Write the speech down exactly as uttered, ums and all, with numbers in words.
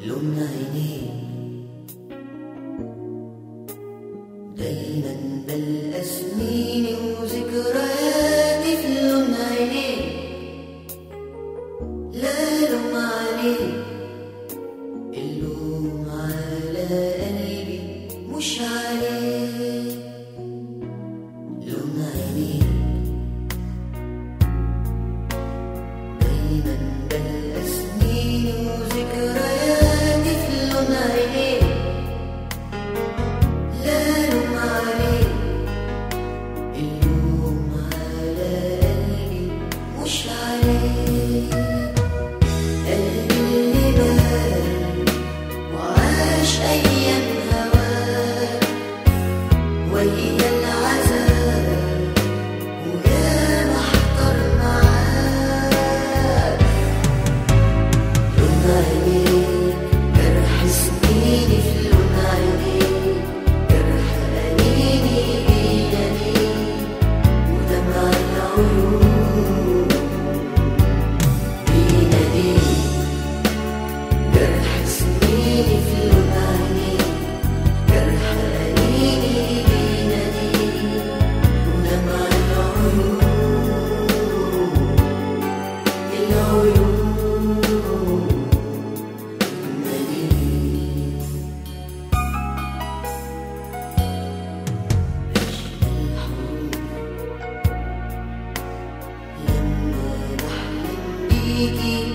لون عينيك دايما بلقى سنيني وذكرياتي في لون عينيك. لا لوم عليك، اللوم على قلبي مش عليك. لون عينيك دايما بلقى سنيني وذكرياتي في لون عينيك. لا لوم عليك، اللوم على قلبي مش عليك. قلبي اللي بال وعاش أيام هواك ويا العذاب ويا محضر معاك. لون عينيك جرح سنيني في لون عينيك، جرح أنيني بيديك ودمع العيون بيناديك. جرح سنيني في لون عينيك، جرح أنيني بيناديك ودمع العيون العيون بتناديك. الحروف لما بحلم بيكي